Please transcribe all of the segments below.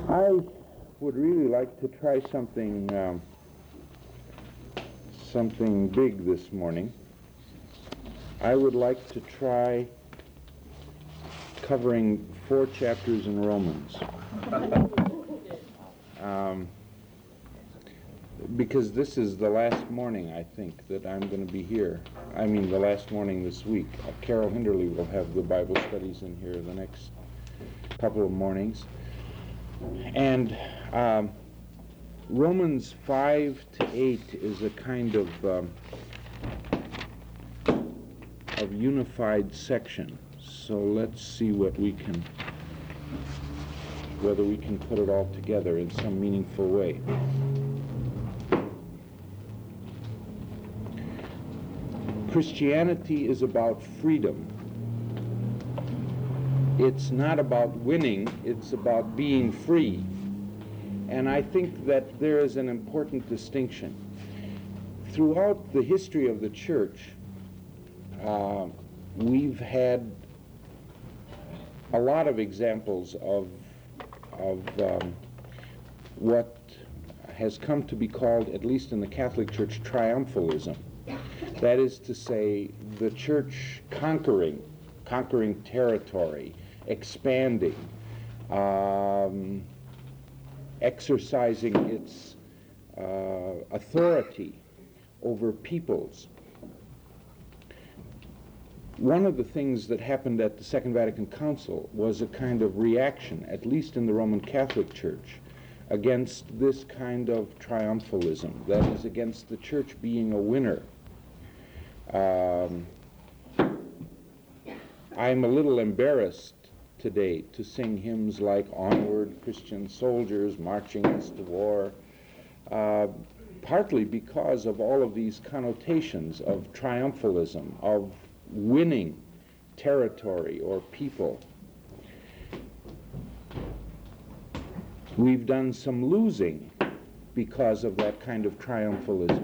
I would really like to try something big this morning. I would like to try covering 4 chapters in Romans. Because this is the last morning, I think, that I'm going to be here. I mean, the last morning this week. Carol Hinderly will have the Bible studies in here the next couple of mornings. And Romans 5 to 8 is a kind of unified section. So let's see whether we can put it all together in some meaningful way. Christianity is about freedom. It's not about winning, it's about being free. And I think that there is an important distinction. Throughout the history of the church, we've had a lot of examples of what has come to be called, at least in the Catholic Church, triumphalism. That is to say, the church conquering territory, expanding, exercising its authority over peoples. One of the things that happened at the Second Vatican Council was a kind of reaction, at least in the Roman Catholic Church, against this kind of triumphalism, that is, against the church being a winner. I'm a little embarrassed today to sing hymns like "Onward, Christian Soldiers, Marching Us to War," partly because of all of these connotations of triumphalism, of winning territory or people. We've done some losing because of that kind of triumphalism.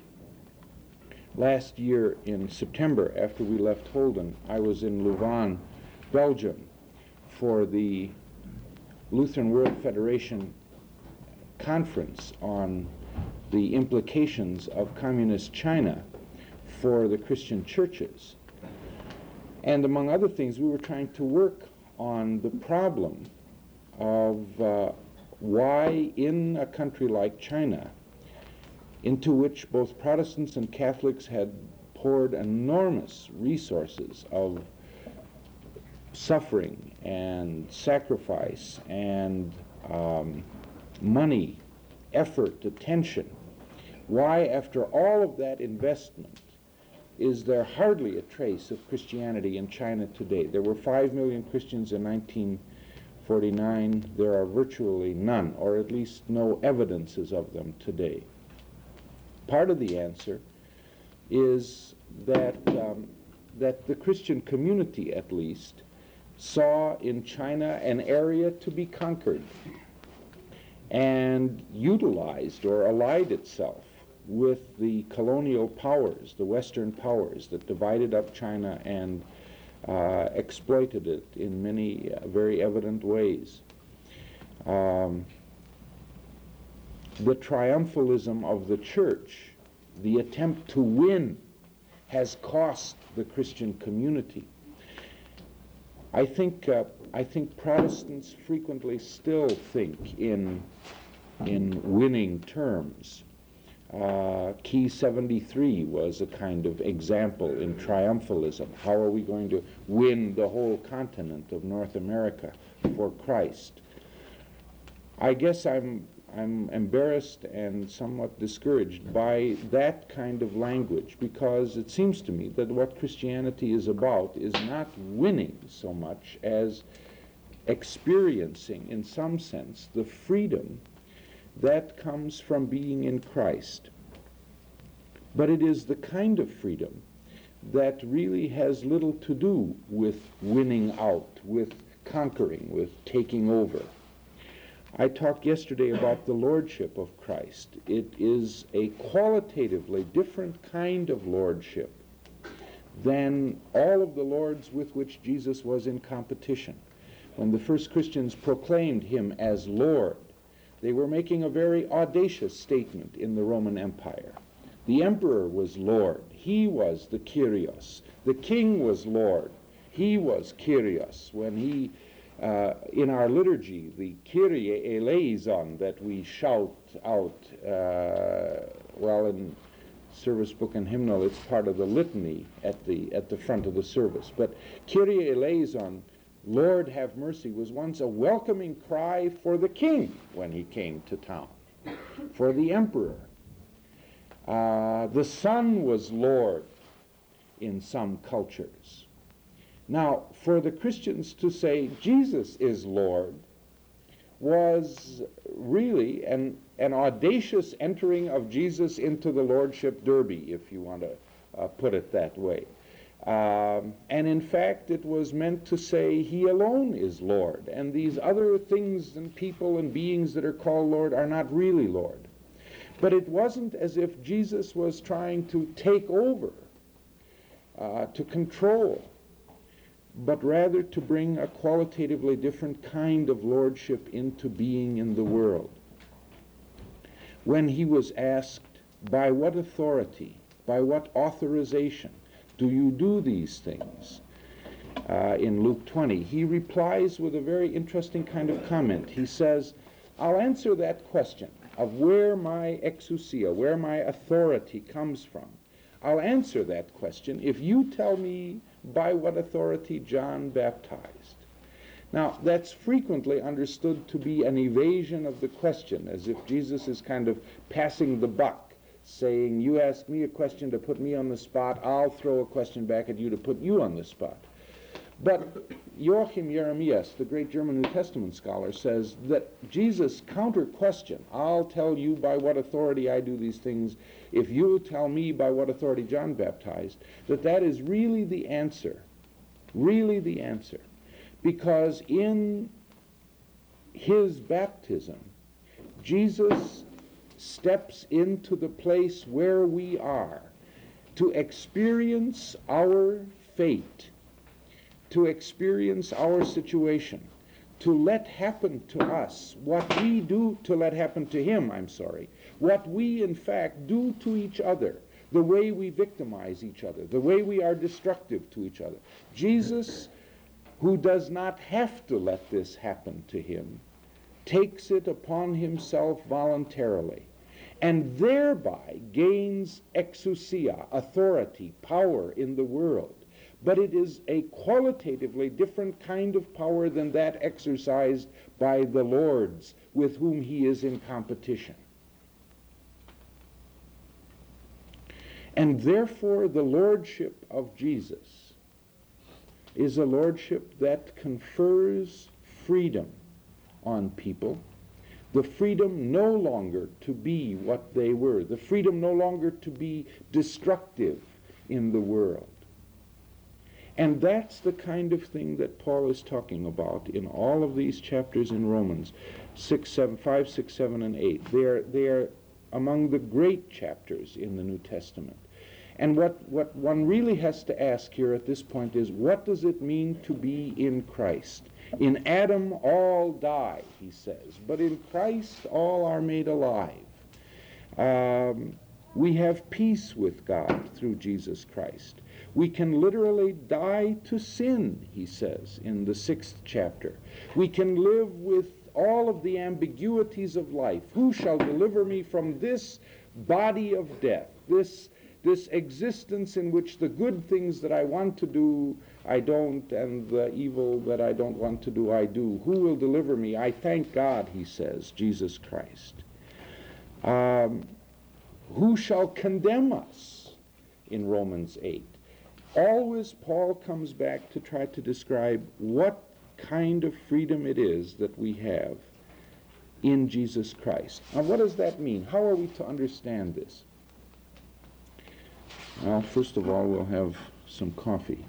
Last year in September, after we left Holden, I was in Louvain, Belgium, for the Lutheran World Federation conference on the implications of communist China for the Christian churches. And among other things, we were trying to work on the problem of why in a country like China, into which both Protestants and Catholics had poured enormous resources of suffering and sacrifice and money, effort, attention, why after all of that investment is there hardly a trace of Christianity in China today? There were 5 million Christians in 1949. There are virtually none, or at least no evidences of them today. Part of the answer is that the Christian community, at least, saw in China an area to be conquered and utilized or allied itself with the colonial powers, the Western powers that divided up China and exploited it in many very evident ways. The triumphalism of the church, the attempt to win, has cost the Christian community. I think Protestants frequently still think in winning terms. Key 73 was a kind of example in triumphalism. How are we going to win the whole continent of North America for Christ? I guess I'm embarrassed and somewhat discouraged by that kind of language, because it seems to me that what Christianity is about is not winning so much as experiencing, in some sense, the freedom that comes from being in Christ. But it is the kind of freedom that really has little to do with winning out, with conquering, with taking over. I talked yesterday about the lordship of Christ. It is a qualitatively different kind of lordship than all of the lords with which Jesus was in competition. when the first Christians proclaimed him as Lord, they were making a very audacious statement in the Roman Empire. The emperor was Lord. He was the Kyrios. The king was Lord. He was Kyrios. When he, in our liturgy, the Kyrie eleison that we shout out, in service book and hymnal, it's part of the litany at the front of the service. But Kyrie eleison, Lord have mercy, was once a welcoming cry for the king when he came to town, for the emperor. The son was Lord in some cultures. Now, for the Christians to say Jesus is Lord was really an audacious entering of Jesus into the lordship derby, if you want to put it that way. And in fact, it was meant to say he alone is Lord, and these other things and people and beings that are called Lord are not really Lord. But it wasn't as if Jesus was trying to take over, to control, but rather to bring a qualitatively different kind of lordship into being in the world. When he was asked, by what authority, by what authorization do you do these things? In Luke 20, he replies with a very interesting kind of comment. He says, I'll answer that question of where my exousia, where my authority comes from. I'll answer that question if you tell me by what authority John baptized. Now, that's frequently understood to be an evasion of the question, as if Jesus is kind of passing the buck, saying, you ask me a question to put me on the spot, I'll throw a question back at you to put you on the spot. But Joachim Jeremias, the great German New Testament scholar, says that Jesus' counter-question, I'll tell you by what authority I do these things, if you tell me by what authority John baptized, that is really the answer. Really the answer. Because in his baptism, Jesus steps into the place where we are to experience our fate, to experience our situation, to let happen to us what we do, to let happen to him, what we in fact do to each other, the way we victimize each other, the way we are destructive to each other. Jesus, who does not have to let this happen to him, takes it upon himself voluntarily, and thereby gains exousia, authority, power in the world. But it is a qualitatively different kind of power than that exercised by the lords with whom he is in competition. And therefore the lordship of Jesus is a lordship that confers freedom on people, the freedom no longer to be what they were, the freedom no longer to be destructive in the world. And that's the kind of thing that Paul is talking about in all of these chapters in Romans 5, 6, 7, and 8. They are among the great chapters in the New Testament. And what one really has to ask here at this point is, what does it mean to be in Christ? In Adam all die, he says, but in Christ all are made alive. We have peace with God through Jesus Christ. We can literally die to sin, he says in the 6th chapter. We can live with all of the ambiguities of life. Who shall deliver me from this body of death, this existence in which the good things that I want to do, I don't, and the evil that I don't want to do, I do. Who will deliver me? I thank God, he says, Jesus Christ. Who shall condemn us in Romans 8? Always Paul comes back to try to describe what kind of freedom it is that we have in Jesus Christ. Now, what does that mean? How are we to understand this? Well, first of all, we'll have some coffee.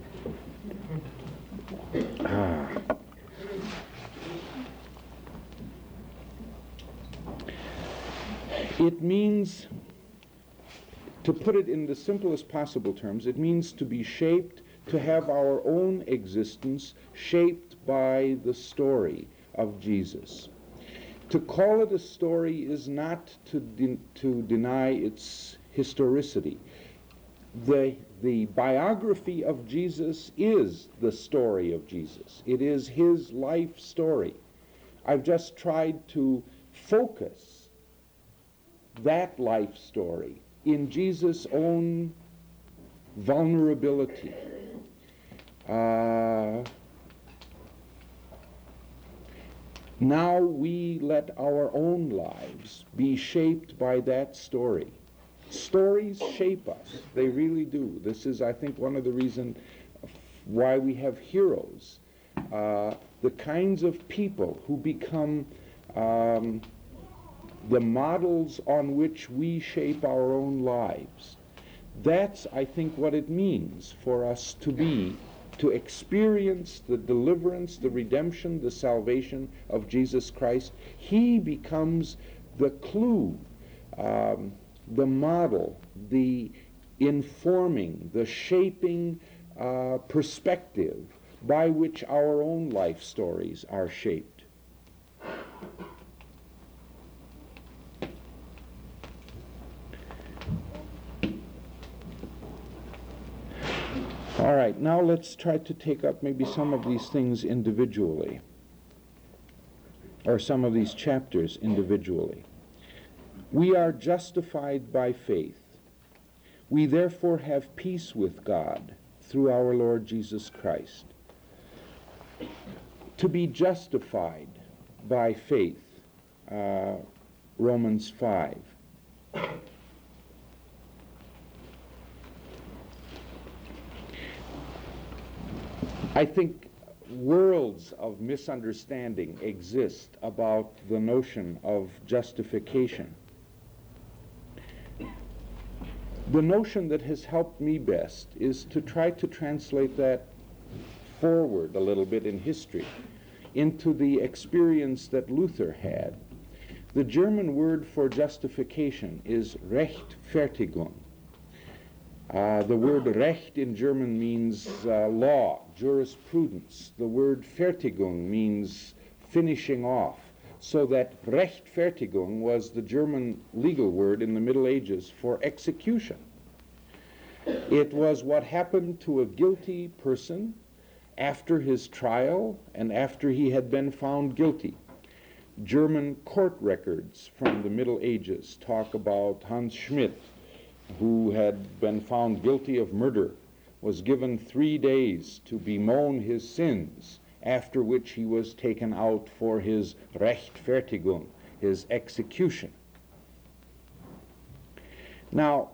It means, to put it in the simplest possible terms, it means to be shaped, to have our own existence shaped by the story of Jesus. To call it a story is not to deny its historicity. The biography of Jesus is the story of Jesus. It is his life story. I've just tried to focus that life story in Jesus' own vulnerability. Now we let our own lives be shaped by that story. Stories shape us. They really do. This is, I think, one of the reasons why we have heroes. The kinds of people who become the models on which we shape our own lives. That's, I think, what it means for us to experience the deliverance, the redemption, the salvation of Jesus Christ. He becomes the clue, the model, the informing, the shaping perspective by which our own life stories are shaped. All right, now let's try to take up maybe some of these things individually, or some of these chapters individually. We are justified by faith. We therefore have peace with God through our Lord Jesus Christ. To be justified by faith, Romans 5. I think worlds of misunderstanding exist about the notion of justification. The notion that has helped me best is to try to translate that forward a little bit in history into the experience that Luther had. The German word for justification is Rechtfertigung. The word Recht in German means law, jurisprudence. The word Fertigung means finishing off. So that Rechtfertigung was the German legal word in the Middle Ages for execution. It was what happened to a guilty person after his trial and after he had been found guilty. German court records from the Middle Ages talk about Hans Schmidt, who had been found guilty of murder, was given 3 days to bemoan his sins, after which he was taken out for his Rechtfertigung, his execution. Now,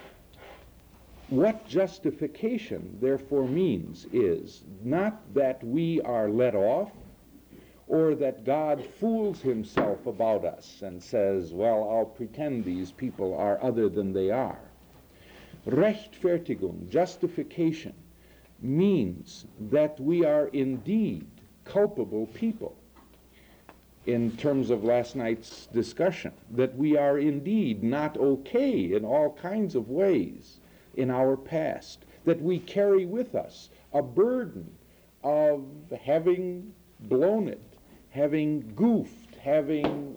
what justification therefore means is not that we are let off, or that God fools himself about us and says, well, I'll pretend these people are other than they are. Rechtfertigung, justification, means that we are indeed culpable people. In terms of last night's discussion, that we are indeed not okay in all kinds of ways in our past, that we carry with us a burden of having blown it, having goofed, having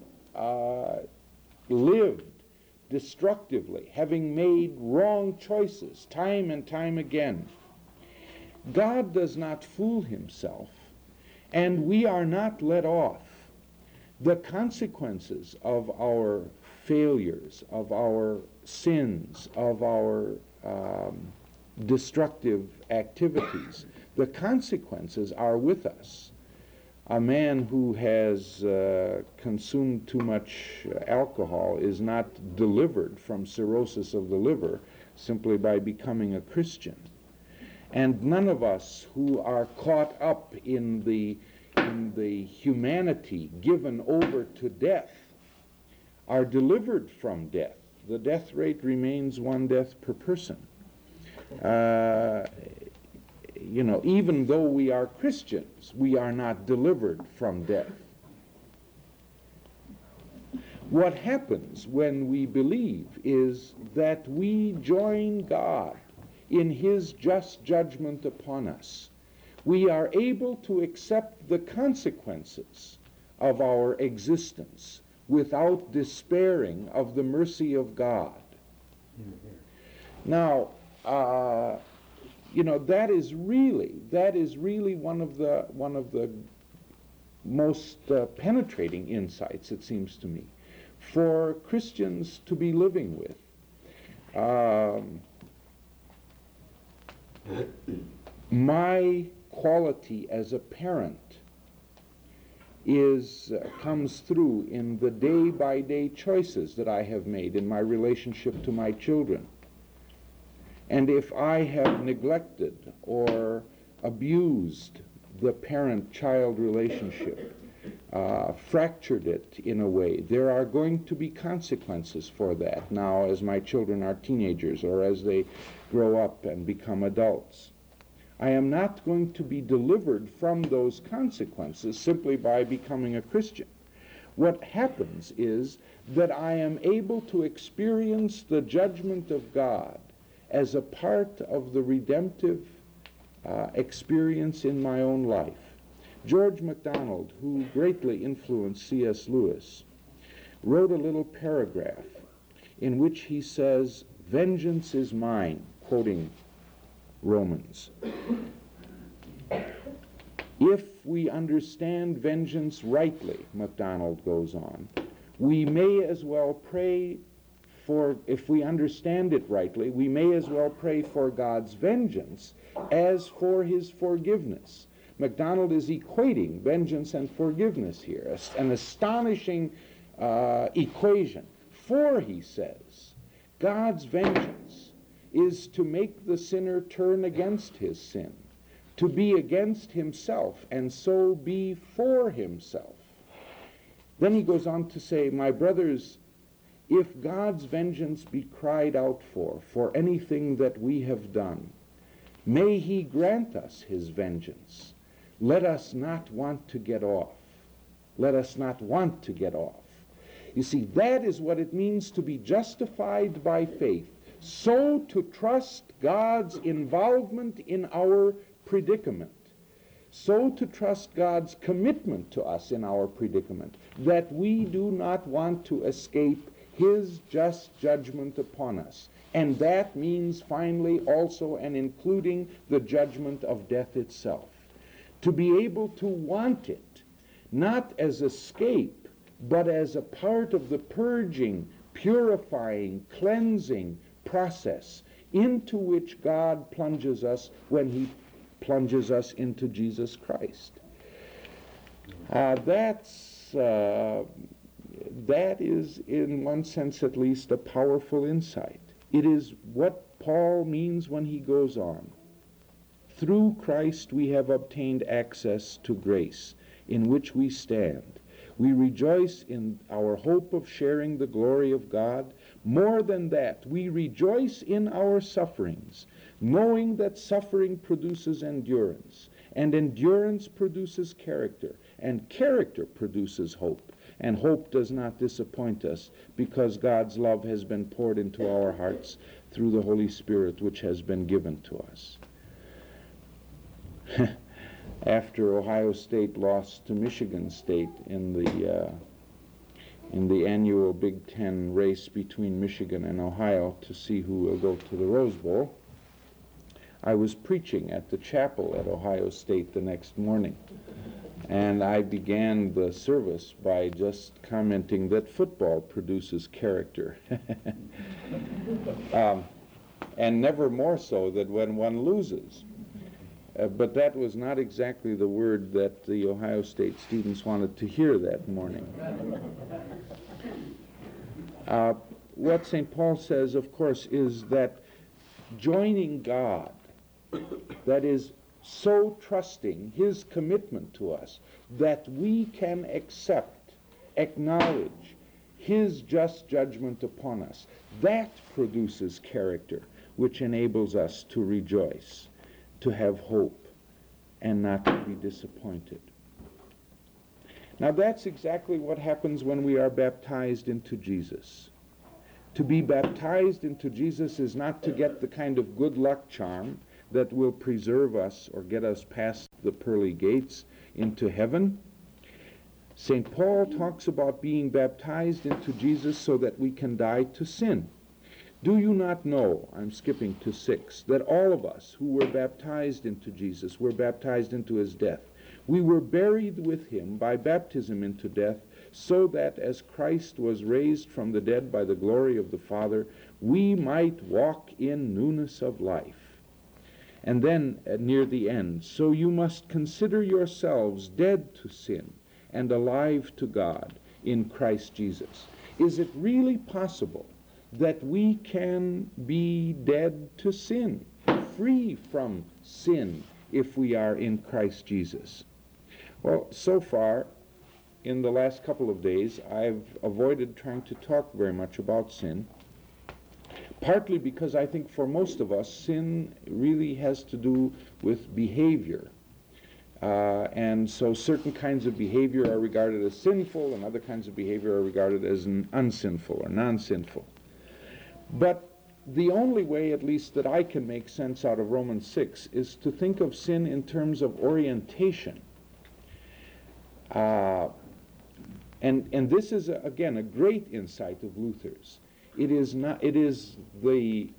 lived destructively, having made wrong choices time and time again. God does not fool himself, and we are not let off. The consequences of our failures, of our sins, of our destructive activities, the consequences are with us. A man who has consumed too much alcohol is not delivered from cirrhosis of the liver simply by becoming a Christian. And none of us who are caught up in the humanity given over to death are delivered from death. The death rate remains 1 death per person. Even though we are Christians, we are not delivered from death. What happens when we believe is that we join God in his just judgment upon us, we are able to accept the consequences of our existence without despairing of the mercy of God. Now, that is really one of the most penetrating insights, it seems to me, for Christians to be living with. My quality as a parent comes through in the day-by-day choices that I have made in my relationship to my children. And if I have neglected or abused the parent-child relationship, fractured it in a way, there are going to be consequences for that now as my children are teenagers or as they grow up and become adults. I am not going to be delivered from those consequences simply by becoming a Christian. What happens is that I am able to experience the judgment of God as a part of the redemptive experience in my own life. George MacDonald, who greatly influenced C.S. Lewis, wrote a little paragraph in which he says, "Vengeance is mine," quoting Romans. If we understand vengeance rightly, MacDonald goes on, we may as well pray for, if we understand it rightly, we may as well pray for God's vengeance as for his forgiveness. MacDonald is equating vengeance and forgiveness here, an astonishing equation. For, he says, God's vengeance is to make the sinner turn against his sin, to be against himself, and so be for himself. Then he goes on to say, my brothers, if God's vengeance be cried out for anything that we have done, may he grant us his vengeance. Let us not want to get off. Let us not want to get off. You see, that is what it means to be justified by faith. So to trust God's involvement in our predicament, so to trust God's commitment to us in our predicament, that we do not want to escape his just judgment upon us. And that means finally also and including the judgment of death itself. To be able to want it, not as escape, but as a part of the purging, purifying, cleansing process into which God plunges us when he plunges us into Jesus Christ. That is, in one sense at least, a powerful insight. It is what Paul means when he goes on. Through Christ we have obtained access to grace, in which we stand. We rejoice in our hope of sharing the glory of God. More than that, we rejoice in our sufferings, knowing that suffering produces endurance, and endurance produces character, and character produces hope. And hope does not disappoint us, because God's love has been poured into our hearts through the Holy Spirit, which has been given to us. After Ohio State lost to Michigan State in the annual Big Ten race between Michigan and Ohio to see who will go to the Rose Bowl, I was preaching at the chapel at Ohio State the next morning. And I began the service by just commenting that football produces character. And never more so than when one loses. But that was not exactly the word that the Ohio State students wanted to hear that morning. What St. Paul says, of course, is that joining God, that is, so trusting his commitment to us that we can accept, acknowledge his just judgment upon us, that produces character, which enables us to rejoice, to have hope, and not to be disappointed. Now that's exactly what happens when we are baptized into Jesus. To be baptized into Jesus is not to get the kind of good luck charm that will preserve us or get us past the pearly gates into heaven. St. Paul talks about being baptized into Jesus so that we can die to sin. Do you not know, I'm skipping to 6, that all of us who were baptized into Jesus were baptized into his death? We were buried with him by baptism into death, so that as Christ was raised from the dead by the glory of the Father, we might walk in newness of life. And then near the end, so you must consider yourselves dead to sin and alive to God in Christ Jesus. Is it really possible that we can be dead to sin, free from sin, if we are in Christ Jesus? Well, so far, in the last couple of days, I've avoided trying to talk very much about sin, partly because I think for most of us, sin really has to do with behavior. And so certain kinds of behavior are regarded as sinful, and other kinds of behavior are regarded as unsinful or non-sinful. But the only way, at least, that I can make sense out of Romans 6 is to think of sin in terms of orientation. And this is, again, a great insight of Luther's. It is the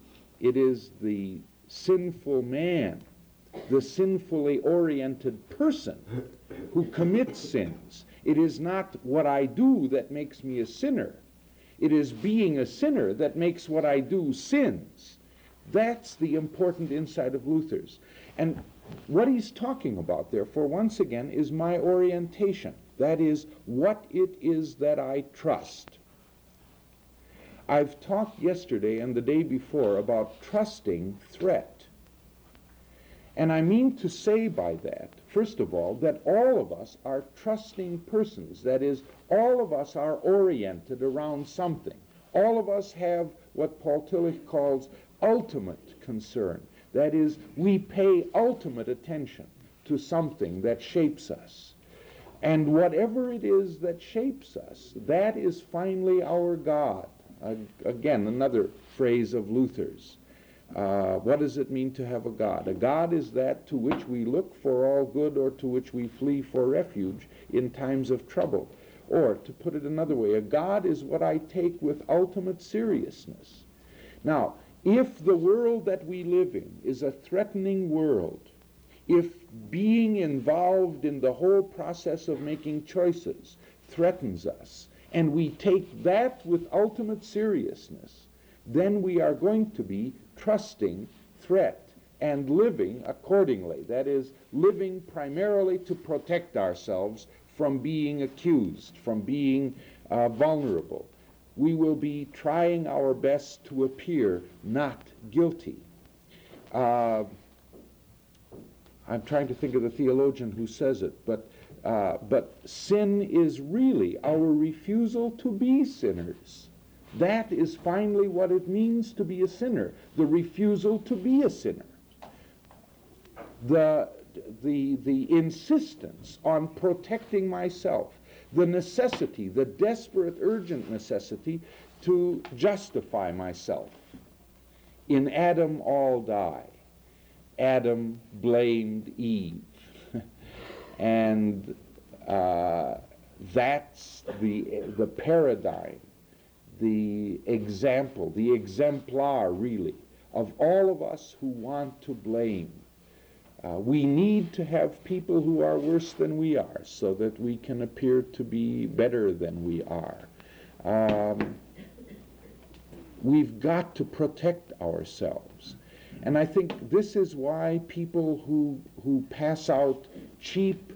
sinful man, the sinfully oriented person who commits sins. It is not what I do that makes me a sinner. It is being a sinner that makes what I do sins. That's the important insight of Luther's. And what he's talking about, therefore, once again, is my orientation. That is, what it is that I trust. I've talked yesterday and the day before about trusting threat. And I mean to say by that, first of all, that all of us are trusting persons. That is, all of us are oriented around something. All of us have what Paul Tillich calls ultimate concern. That is, we pay ultimate attention to something that shapes us. And whatever it is that shapes us, that is finally our God. Again, another phrase of Luther's. What does it mean to have a God? A God is that to which we look for all good or to which we flee for refuge in times of trouble. Or, to put it another way, a God is what I take with ultimate seriousness. Now, if the world that we live in is a threatening world, if being involved in the whole process of making choices threatens us, and we take that with ultimate seriousness, then we are going to be trusting threat and living accordingly. That is, living primarily to protect ourselves from being accused, from being vulnerable. We will be trying our best to appear not guilty. I'm trying to think of the theologian who says it, but sin is really our refusal to be sinners. That is finally what it means to be a sinner, the refusal to be a sinner. The insistence on protecting myself, the necessity, the desperate, urgent necessity to justify myself. In Adam all die. Adam blamed Eve. And that's the paradigm, the example, the exemplar, really, of all of us who want to blame. We need to have people who are worse than we are so that we can appear to be better than we are. We've got to protect ourselves. And I think this is why people who pass out cheap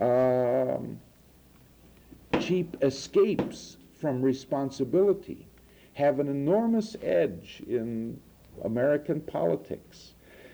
escapes from responsibility have an enormous edge in American politics.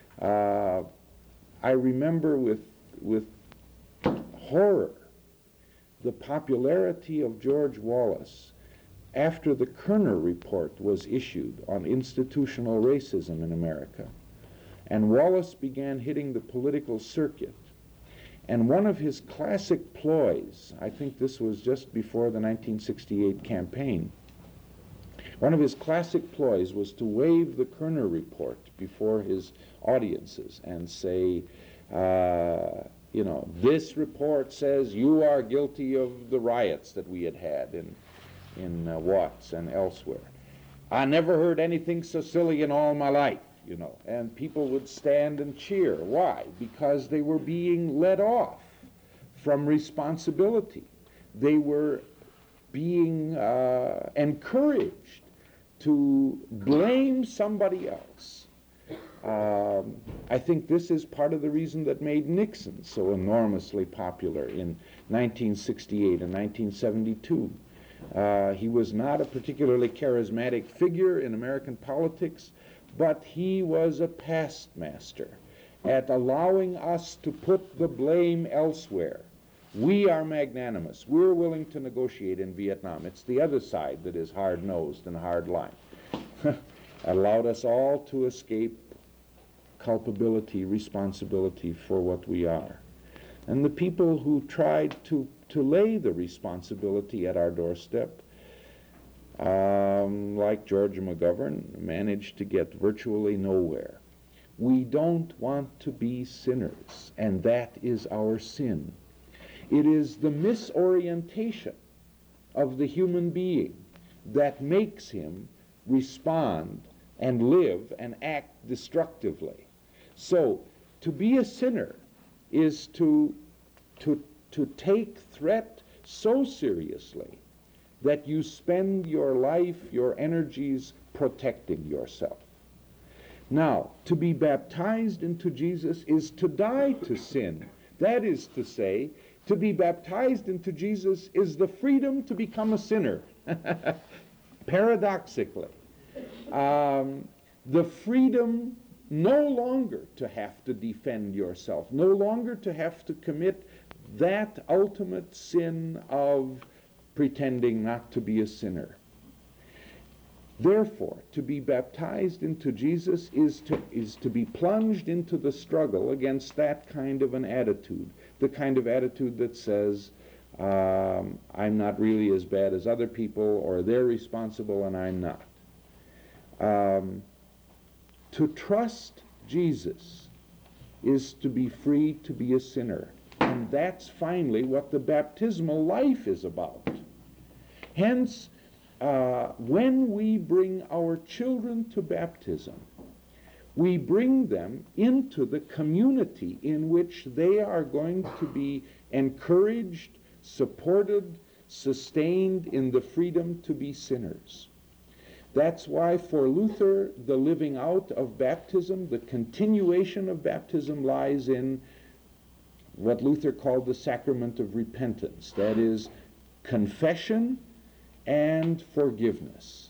I remember with horror the popularity of George Wallace after the Kerner report was issued on institutional racism in America. And Wallace began hitting the political circuit. And one of his classic ploys, I think this was just before the 1968 campaign, One of his classic ploys was to wave the Kerner report before his audiences and say, this report says you are guilty of the riots that we had in Watts and elsewhere. I never heard anything so silly in all my life, and people would stand and cheer. Why? Because they were being let off from responsibility. They were being encouraged to blame somebody else. I think this is part of the reason that made Nixon so enormously popular in 1968 and 1972. He was not a particularly charismatic figure in American politics, but he was a past master at allowing us to put the blame elsewhere. We are magnanimous. We're willing to negotiate in Vietnam. It's the other side that is hard-nosed and hard-line. Allowed us all to escape culpability, responsibility for what we are. And the people who tried to lay the responsibility at our doorstep, like George McGovern, managed to get virtually nowhere. We don't want to be sinners, and that is our sin. It is the misorientation of the human being that makes him respond and live and act destructively. So, to be a sinner is to take threat so seriously that you spend your life, your energies protecting yourself. Now, to be baptized into Jesus is to die to sin. That is to say, to be baptized into Jesus is the freedom to become a sinner. Paradoxically. The freedom no longer to have to defend yourself, no longer to have to commit that ultimate sin of pretending not to be a sinner. Therefore, to be baptized into Jesus is to be plunged into the struggle against that kind of an attitude, the kind of attitude that says, I'm not really as bad as other people, or they're responsible and I'm not. To trust Jesus is to be free to be a sinner. And that's finally what the baptismal life is about. Hence, when we bring our children to baptism, we bring them into the community in which they are going to be encouraged, supported, sustained in the freedom to be sinners. That's why for Luther, the living out of baptism, the continuation of baptism lies in what Luther called the sacrament of repentance. That is, confession and forgiveness.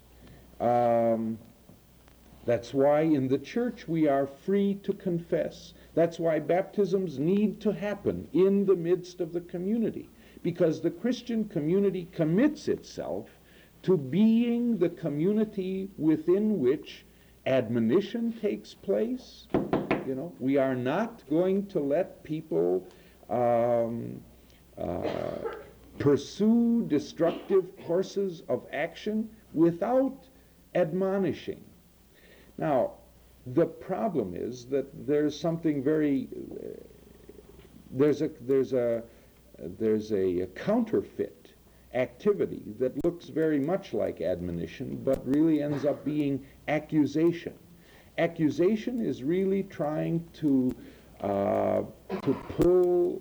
That's why in the church we are free to confess. That's why baptisms need to happen in the midst of the community, because the Christian community commits itself to being the community within which admonition takes place. We are not going to let people pursue destructive courses of action without admonishing. Now, the problem is that there's something very there's a counterfeit activity that looks very much like admonition, but really ends up being accusation. Accusation is really trying to pull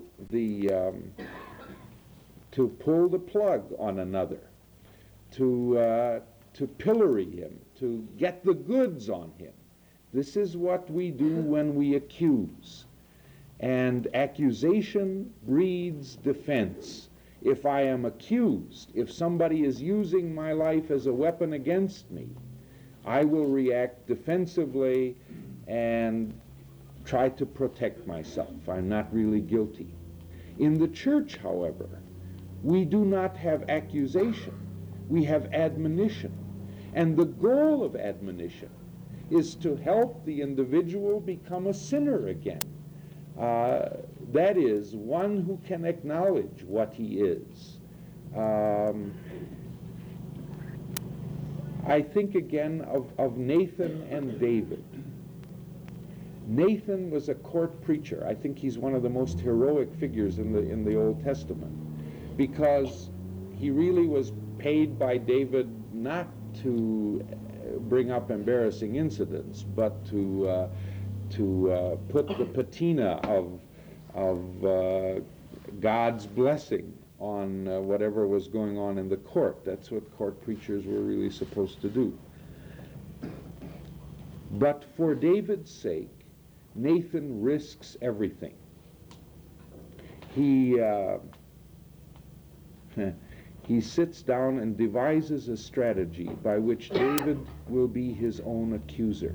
the plug on another, to pillory him, to get the goods on him. This is what we do when we accuse. And accusation breeds defense. If I am accused, if somebody is using my life as a weapon against me, I will react defensively and try to protect myself. I'm not really guilty. In the church, however, we do not have accusation. We have admonition. And the goal of admonition is to help the individual become a sinner again. That is, one who can acknowledge what he is. I think again of Nathan and David. Nathan was a court preacher. I think he's one of the most heroic figures in the Old Testament, because he really was paid by David not to bring up embarrassing incidents, but to put the patina of God's blessing on whatever was going on in the court. That's what court preachers were really supposed to do. But for David's sake, Nathan risks everything. He sits down and devises a strategy by which David will be his own accuser.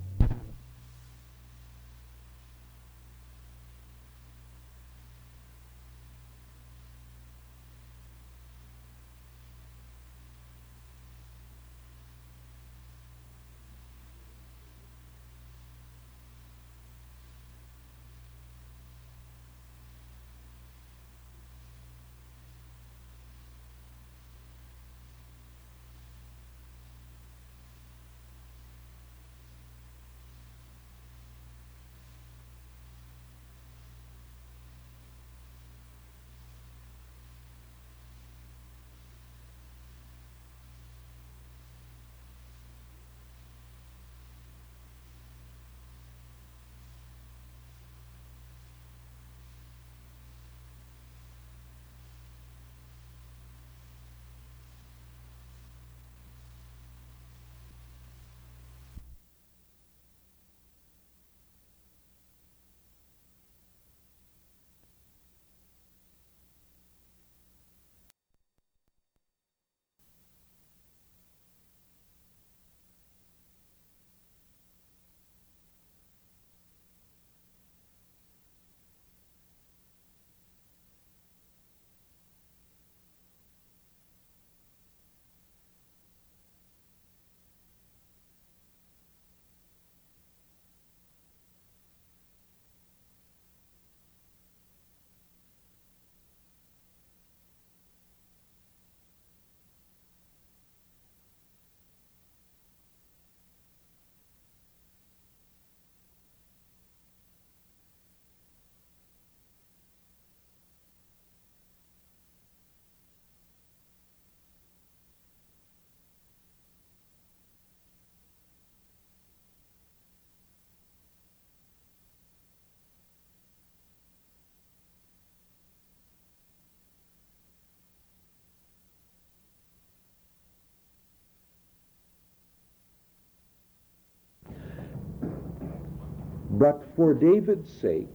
But for David's sake,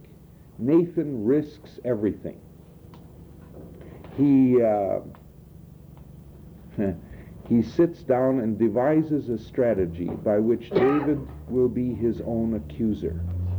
Nathan risks everything. He sits down and devises a strategy by which David will be his own accuser.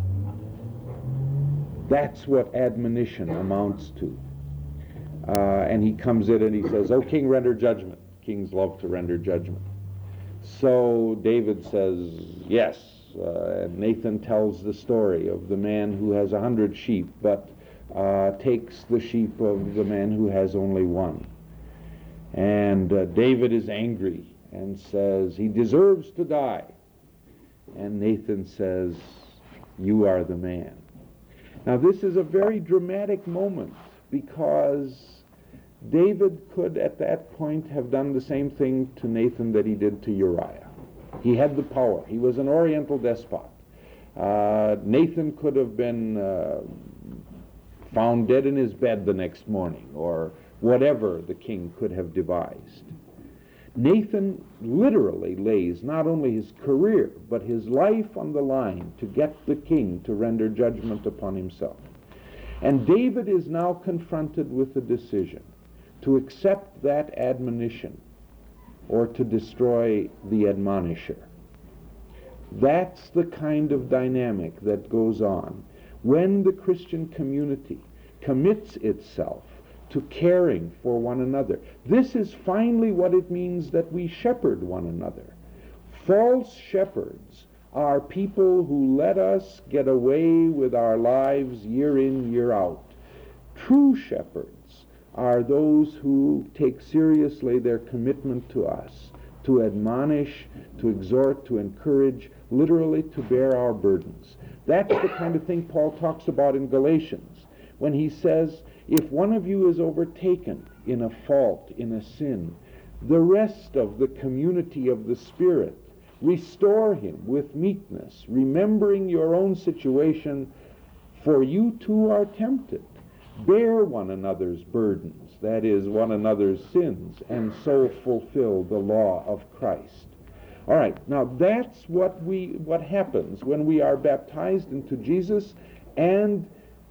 That's what admonition amounts to. And he comes in and he says, "O king, render judgment." Kings love to render judgment. So David says, yes. And Nathan tells the story of the man who has 100 sheep, but takes the sheep of the man who has only one. And David is angry and says, he deserves to die. And Nathan says, you are the man. Now this is a very dramatic moment, because David could at that point have done the same thing to Nathan that he did to Uriah. He had the power. He was an Oriental despot. Nathan could have been found dead in his bed the next morning, or whatever the king could have devised. Nathan literally lays not only his career, but his life on the line to get the king to render judgment upon himself. And David is now confronted with a decision: to accept that admonition or to destroy the admonisher. That's the kind of dynamic that goes on when the Christian community commits itself to caring for one another. This is finally what it means that we shepherd one another. False shepherds are people who let us get away with our lives year in, year out. True shepherds are those who take seriously their commitment to us, to admonish, to exhort, to encourage, literally to bear our burdens. That's the kind of thing Paul talks about in Galatians when he says, if one of you is overtaken in a fault, in a sin, the rest of the community of the Spirit restore him with meekness, remembering your own situation, for you too are tempted. Bear one another's burdens, that is, one another's sins, and so fulfill the law of Christ. All right, now that's what happens when we are baptized into Jesus, and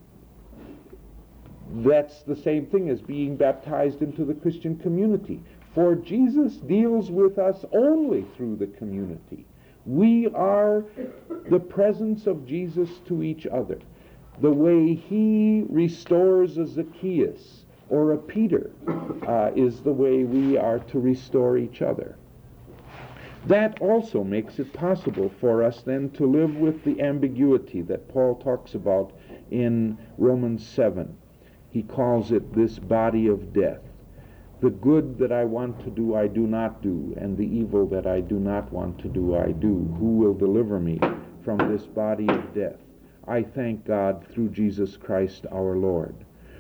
that's the same thing as being baptized into the Christian community. For Jesus deals with us only through the community. We are the presence of Jesus to each other. The way he restores a Zacchaeus or a Peter is the way we are to restore each other. That also makes it possible for us then to live with the ambiguity that Paul talks about in Romans 7. He calls it this body of death. The good that I want to do, I do not do, and the evil that I do not want to do, I do. Who will deliver me from this body of death? I thank God through Jesus Christ our Lord.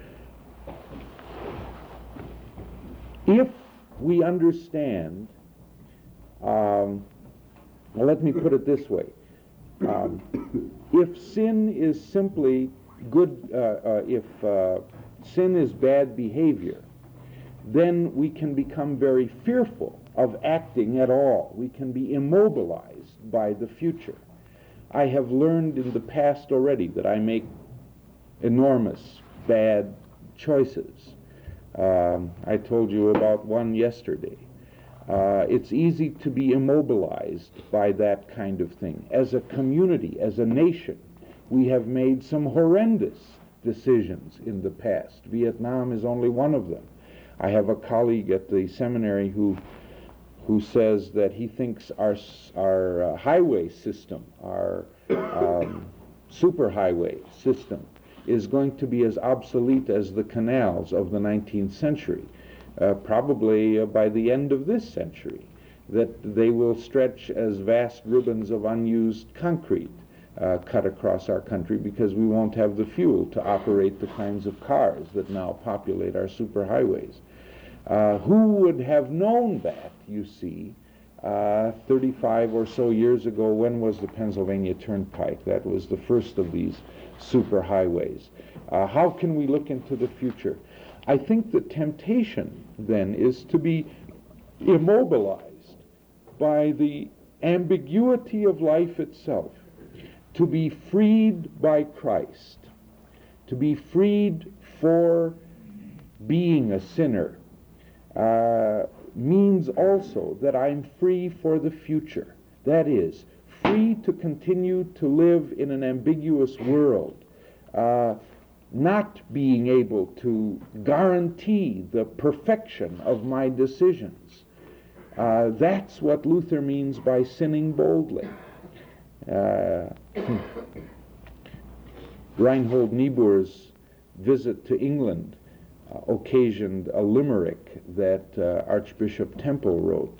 If we understand, well, let me put it this way. If sin is simply good, if sin is bad behavior, then we can become very fearful of acting at all. We can be immobilized by the future. I have learned in the past already that I make enormous bad choices. I told you about one yesterday. It's easy to be immobilized by that kind of thing. As a community, as a nation, we have made some horrendous decisions in the past. Vietnam is only one of them. I have a colleague at the seminary who says that he thinks our highway system, our superhighway system, is going to be as obsolete as the canals of the 19th century, probably by the end of this century, that they will stretch as vast ribbons of unused concrete cut across our country because we won't have the fuel to operate the kinds of cars that now populate our superhighways. Who would have known that, you see, 35 or so years ago? When was the Pennsylvania Turnpike? That was the first of these superhighways. How can we look into the future? I think the temptation then is to be immobilized by the ambiguity of life itself, to be freed by Christ, to be freed for being a sinner, means also that I'm free for the future. That is, free to continue to live in an ambiguous world, not being able to guarantee the perfection of my decisions. That's what Luther means by sinning boldly. Reinhold Niebuhr's visit to England occasioned a limerick that Archbishop Temple wrote.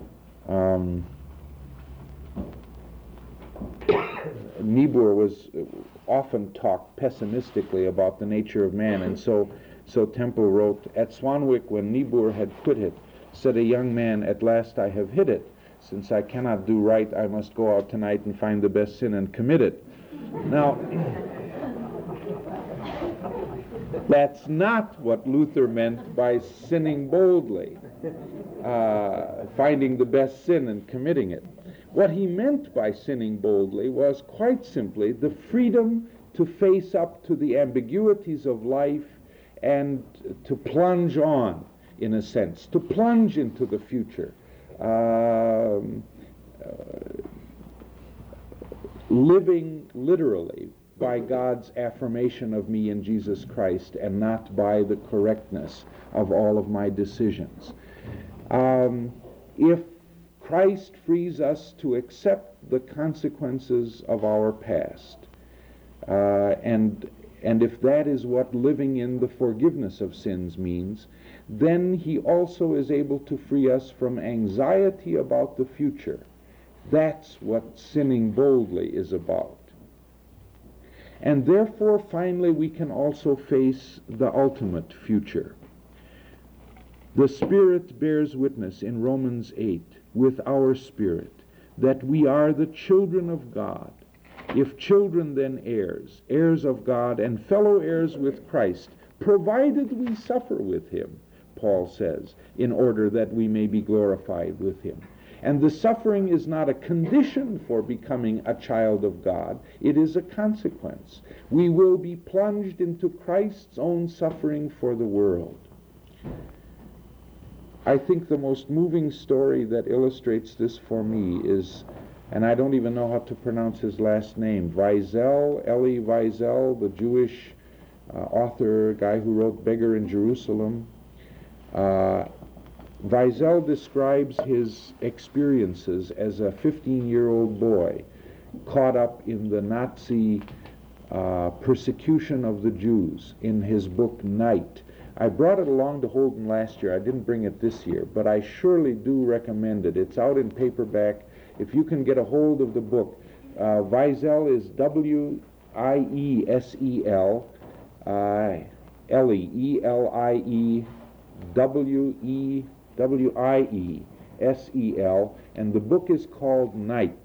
Niebuhr was often talked pessimistically about the nature of man, and so Temple wrote, "At Swanwick, when Niebuhr had quit it, said a young man, 'At last I have hit it. Since I cannot do right, I must go out tonight and find the best sin and commit it.'" Now, that's not what Luther meant by sinning boldly, finding the best sin and committing it. What he meant by sinning boldly was quite simply the freedom to face up to the ambiguities of life and to plunge on, in a sense, to plunge into the future, living literally by God's affirmation of me in Jesus Christ and not by the correctness of all of my decisions. If Christ frees us to accept the consequences of our past and and if that is what living in the forgiveness of sins means, then he also is able to free us from anxiety about the future. That's what sinning boldly is about. And therefore, finally, we can also face the ultimate future. The Spirit bears witness in Romans 8 with our spirit that we are the children of God. If children, then heirs, heirs of God and fellow heirs with Christ, provided we suffer with him, Paul says, in order that we may be glorified with him. And the suffering is not a condition for becoming a child of God. It is a consequence. We will be plunged into Christ's own suffering for the world. I think the most moving story that illustrates this for me is, and I don't even know how to pronounce his last name, Wiesel, Elie Wiesel, the Jewish author, guy who wrote Beggar in Jerusalem. Wiesel describes his experiences as a 15-year-old boy caught up in the Nazi persecution of the Jews in his book Night. I brought it along to Holden last year. I didn't bring it this year, but I surely do recommend it. It's out in paperback. If you can get a hold of the book, Wiesel is W-I-E-S-E-L, Elie, E-L-I-E-W-I-E-S-E-L, and the book is called Night.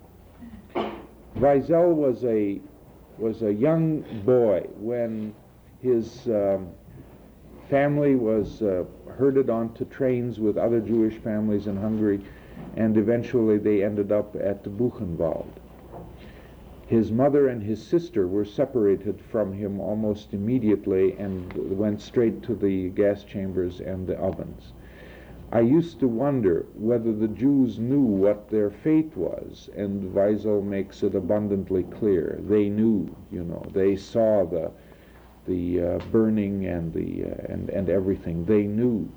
Wiesel was a young boy when his family was herded onto trains with other Jewish families in Hungary, and eventually they ended up at Buchenwald. His mother and his sister were separated from him almost immediately and went straight to the gas chambers and the ovens. I used to wonder whether the Jews knew what their fate was, and Wiesel makes it abundantly clear. They knew, they saw the burning and everything. They knew.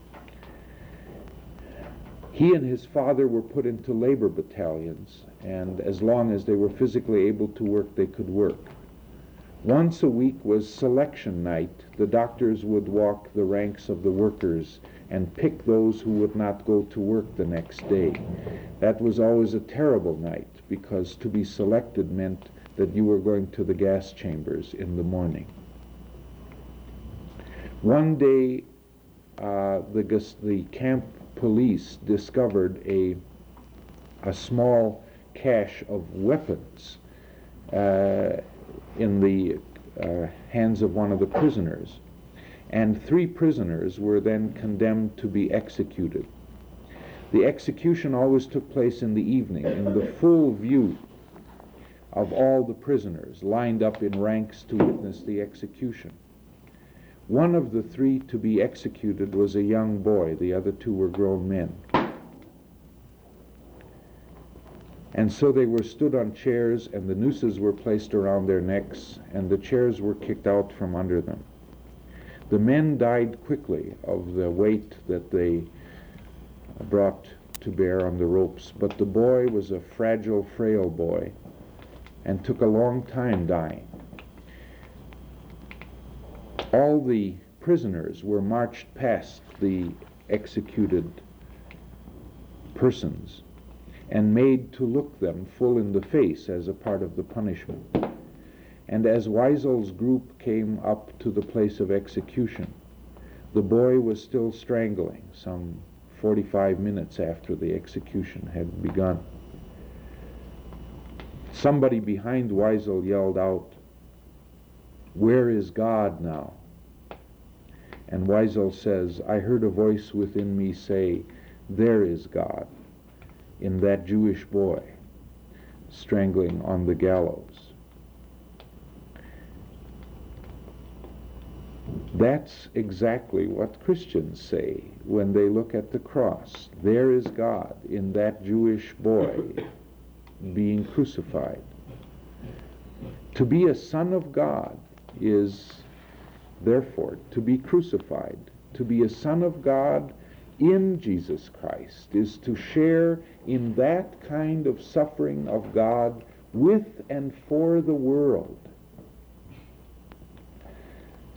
He and his father were put into labor battalions, and as long as they were physically able to work, they could work. Once a week was selection night. The doctors would walk the ranks of the workers and pick those who would not go to work the next day. That was always a terrible night, because to be selected meant that you were going to the gas chambers in the morning. One day, the camp police discovered a small cache of weapons in the hands of one of the prisoners, and 3 prisoners were then condemned to be executed. The execution always took place in the evening, in the full view of all the prisoners lined up in ranks to witness the execution. One of the 3 to be executed was a young boy. The other 2 were grown men. And so they were stood on chairs, and the nooses were placed around their necks, and the chairs were kicked out from under them. The men died quickly of the weight that they brought to bear on the ropes, but the boy was a fragile, frail boy, and took a long time dying. All the prisoners were marched past the executed persons and made to look them full in the face as a part of the punishment. And as Wiesel's group came up to the place of execution, the boy was still strangling some 45 minutes after the execution had begun. Somebody behind Wiesel yelled out, "Where is God now?" And Wiesel says, "I heard a voice within me say, 'There is God,' in that Jewish boy strangling on the gallows." That's exactly what Christians say when they look at the cross. There is God in that Jewish boy being crucified. To be a son of God is, therefore, to be crucified. To be a son of God in Jesus Christ is to share in that kind of suffering of God with and for the world.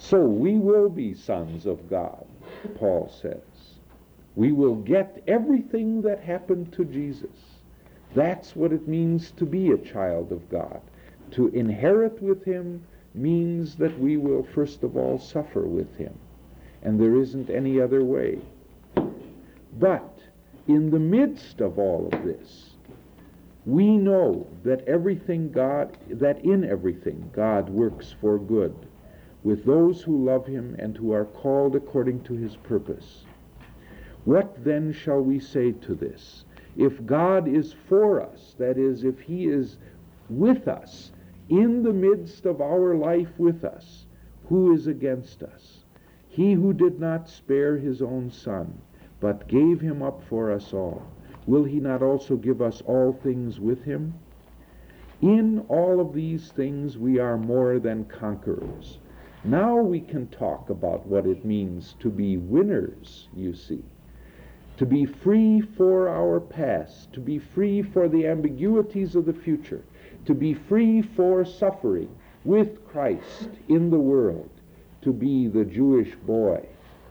So we will be sons of God, Paul says. We will get everything that happened to Jesus. That's what it means to be a child of God. To inherit with him means that we will first of all suffer with him. And there isn't any other way. But in the midst of all of this, we know that in everything God works for good with those who love him and who are called according to his purpose. What then shall we say to this? If God is for us, that is, if he is with us, in the midst of our life with us, who is against us? He who did not spare his own Son, but gave him up for us all, will he not also give us all things with him? In all of these things we are more than conquerors. Now we can talk about what it means to be winners, you see. To be free for our past, to be free for the ambiguities of the future, to be free for suffering with Christ in the world, to be the Jewish boy.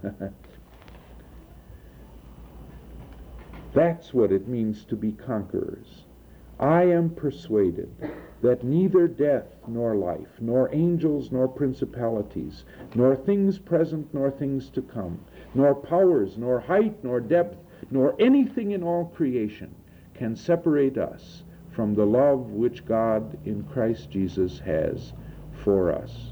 That's what it means to be conquerors. I am persuaded that neither death nor life, nor angels nor principalities, nor things present nor things to come, nor powers, nor height, nor depth, nor anything in all creation can separate us from the love which God in Christ Jesus has for us.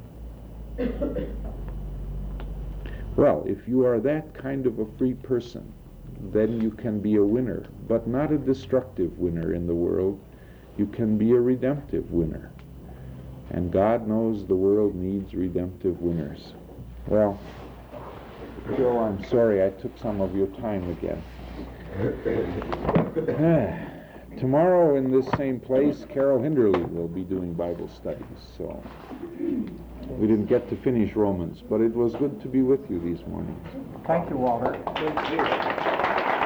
Well, if you are that kind of a free person, then you can be a winner, but not a destructive winner in the world. You can be a redemptive winner. And God knows the world needs redemptive winners. Well, Joe, I'm sorry I took some of your time again. Tomorrow in this same place, Carol Hinderly will be doing Bible studies, so we didn't get to finish Romans, but it was good to be with you these mornings. Thank you, Walter. Thank you.